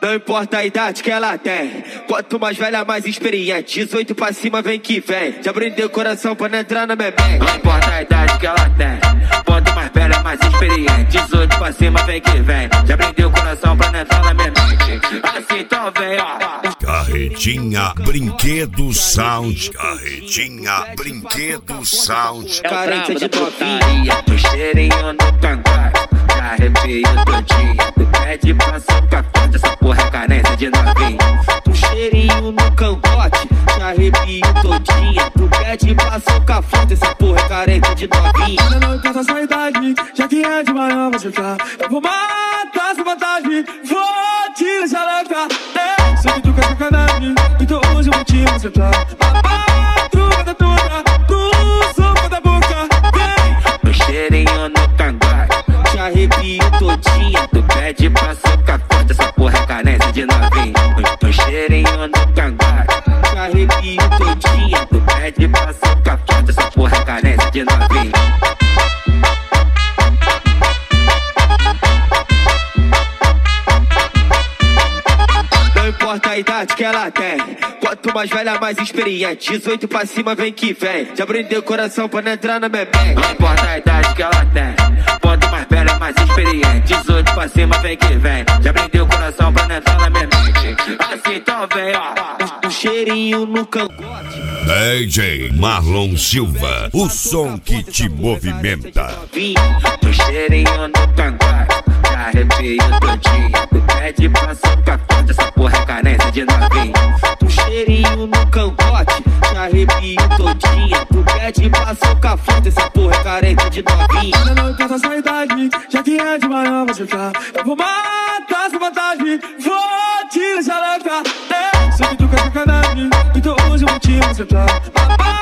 Não importa a idade que ela tem, quanto mais velha, mais experiente. 18 pra cima, vem que vem. Já prendeu o coração pra não entrar na minha mente. Não importa a idade que ela tem, quanto mais velha, mais experiente. 18 pra cima, vem que vem. Já prendeu o coração pra não entrar na minha mente. Assim então vem, ó. Carretinha Brinquedo Sound. Carretinha Brinquedo Sound. Carente de novinha, o cheirinho no cangaço. Já arrepio todinha. Tu pede pra socar forte, essa porra é carência de novinha. O cheirinho no cangote, já arrepio todinha. Tu pede pra socar forte, essa porra é carência de novinha. Ainda não importa a sua idade, já que é de manhã você tá. Eu vou matar essa vantagem, vou te deixar louca. Sei que tu quer sacanagem, então hoje eu vou te mostrar. A madrugada toda, tu soco da boca, vem. O cheirinho no cangote, já arrepio todinha. Tu pede pra socar forte, essa porra é carência de novinha. O cheirinho no cangote, já arrepio todinha. Tu pede pra socar forte, essa porra é carência de novinha. Não importa a idade que ela tem, quanto mais velha, mais experiente. 18 pra cima, vem que vem. Já prendeu o coração pra não entrar na minha mente. Não importa a idade que ela tem, quanto mais velha, mais experiente. 18 pra cima, vem que vem. Já prendeu o coração pra não entrar na minha mente. Assim então vem, ó. Um cheirinho no cangote. DJ Marlon Silva, o som que te movimenta. Um cheirinho no cangote, já arrepio todinha. Tu pede pra socar forte, essa porra é carência de novinha. Um cheirinho no cangote, já arrepio todinha. Tu pede pra socar forte, essa porra é carência de novinha. Ainda não importa a sua idade, já que é de manhã você tá. Eu vou matar essa vantagem, vou te deixar louca. Sei que tu quer sacanagem, então hoje eu vou te mostrar.